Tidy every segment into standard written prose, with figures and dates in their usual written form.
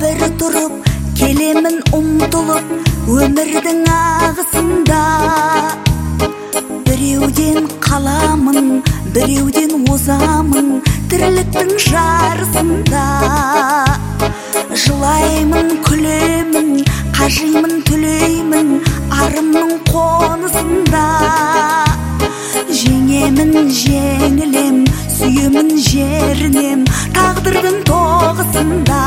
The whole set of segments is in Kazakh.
бір тұрып келемін ұмтылып өмірдің ағысында. Біреуден қаламын, біреуден озамын тірліктің жарысында. Жылаймын, күлемін, қажимын, түлеймін арымның қонысында. Жеңемін, жеңілем, сүйемін, жерінем тағдырдың тоғысында.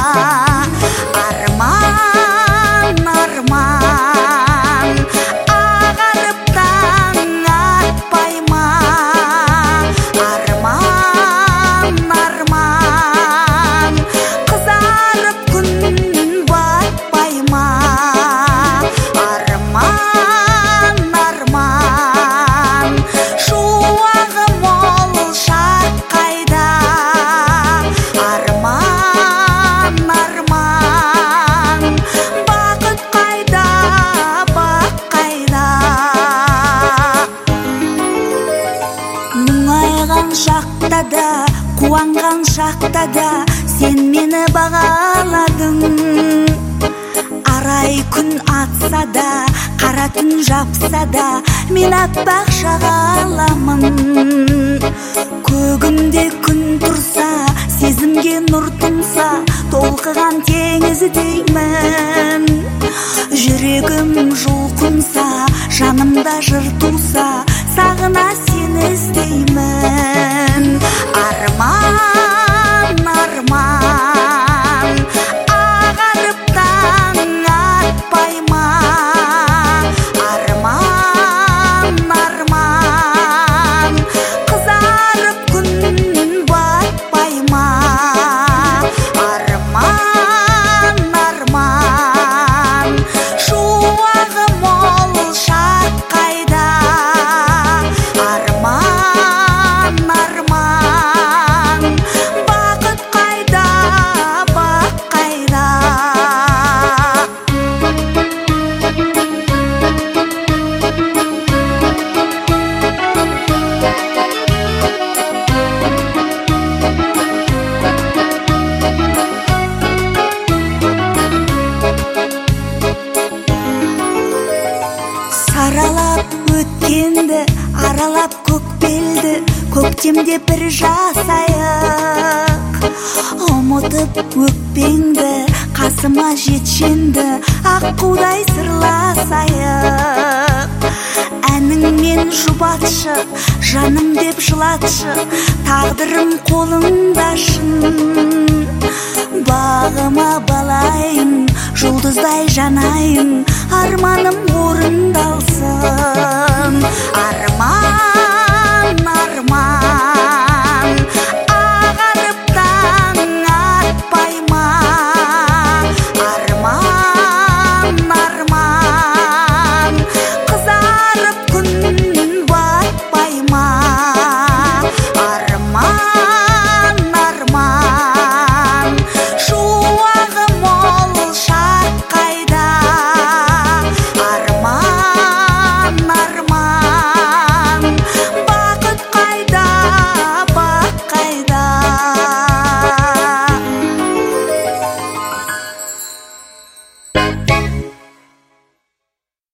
Арман, арман, ағарып таң атпай ма? Арман, арман, қызарып күн батпай ма? Арман, арман, шуағы мол шақ қайда? Арман, арман, бақыт қайда, бақ қайда? Мұңайған шақта да, қуанған шақта да сен мені бағаладың. Арай күн атса да, қара түн жапса да мен аппақ шағаламын. Көгімде күн тұрса, сезімге нұр тұнса, толқыған теңіздеймін. Жүрегім жұлқынса, жанымда жыр туса, сағына сені іздеймін. Арман, арман, ағарып таң атпай ма? Арман, арман, қызарып күн батпай ма? Арман, арман, шуағы мол шақ қайда? Арман, арман, бақыт қайда, бақ қайда? Саралап өткенді, аралап көкбелді, көктемде бір жасайық. Ұмытып өкпеңді, қасыма жетшенді, аққудай сырласайық. Әніңмен жұбатшы, жаным деп жылатшы, тағдырым қолыңда шын. Бағыма балайын, жұлдыздай жанайын, арманым орындалсын. Арман,